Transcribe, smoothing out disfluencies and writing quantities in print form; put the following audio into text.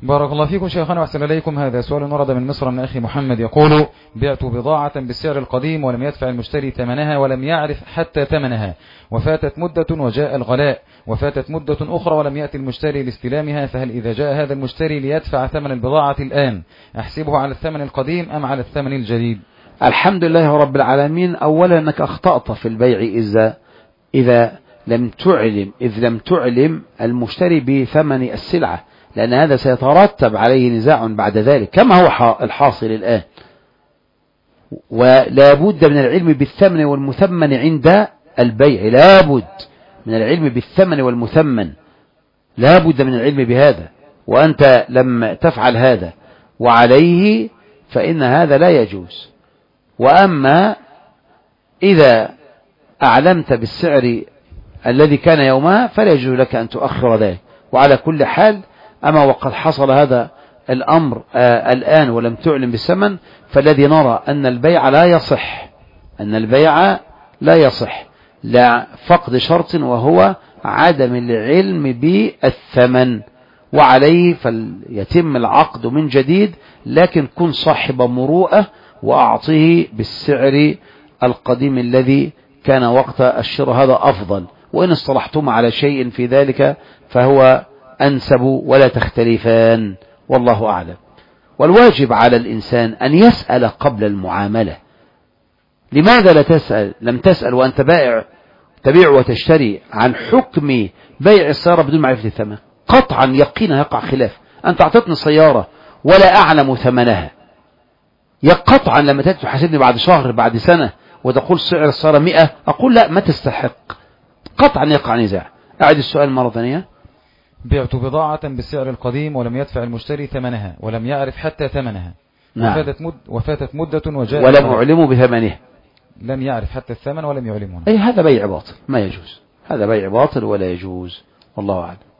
بارك الله فيكم شيخنا وأحسن إليكم. هذا سؤال ورد من مصر من أخي محمد يقول: بعت بضاعة بالسعر القديم ولم يدفع المشتري ثمنها ولم يعرف حتى ثمنها، وفاتت مدة وجاء الغلاء، وفاتت مدة أخرى ولم يأتي المشتري لاستلامها، فهل إذا جاء هذا المشتري ليدفع ثمن البضاعة الآن أحسبه على الثمن القديم أم على الثمن الجديد؟ الحمد لله رب العالمين. أولا أنك أخطأت في البيع إذا لم تعلم المشتري بثمن السلعة، لأن هذا سيترتب عليه نزاع بعد ذلك كما هو الحاصل الآن. ولا بد من العلم بالثمن والمثمن عند البيع، لا بد من العلم بالثمن والمثمن، لا بد من العلم بهذا، وأنت لم تفعل هذا وعليه فإن هذا لا يجوز. وأما إذا أعلمت بالسعر الذي كان يومها فلا يجوز لك أن تؤخر ذلك. وعلى كل حال أما وقد حصل هذا الأمر الآن ولم تعلم بالثمن، فالذي نرى أن البيع لا يصح، لا فقد شرط وهو عدم العلم بالثمن، وعليه فليتم العقد من جديد، لكن كن صاحب مروءة وأعطيه بالسعر القديم الذي كان وقت الشراء، هذا أفضل. وإن اصطلحتم على شيء في ذلك فهو أنسب ولا تختلفان، والله أعلم. والواجب على الإنسان أن يسأل قبل المعاملة. لماذا لم تسأل وأنت تبيع وتشتري عن حكم بيع السيارة بدون معرفة الثمن؟ قطعا يقينا يقع خلاف. أنت أعطتني سيارة ولا أعلم ثمنها، قطعا لما تأتي تحاسبني بعد شهر بعد سنة وتقول سعر السيارة 100، أقول لا ما تستحق، قطعا يقع نزاع. أعد السؤال مرة ثانية. بعت بضاعة بالسعر القديم ولم يدفع المشتري ثمنها ولم يعرف حتى ثمنها، نعم. وفاتت مدة وجاء ولم أعلمه بثمنه، لم يعرف حتى الثمن ولم يعلمه. أي هذا بيع باطل ما يجوز، هذا بيع باطل ولا يجوز، والله أعلم.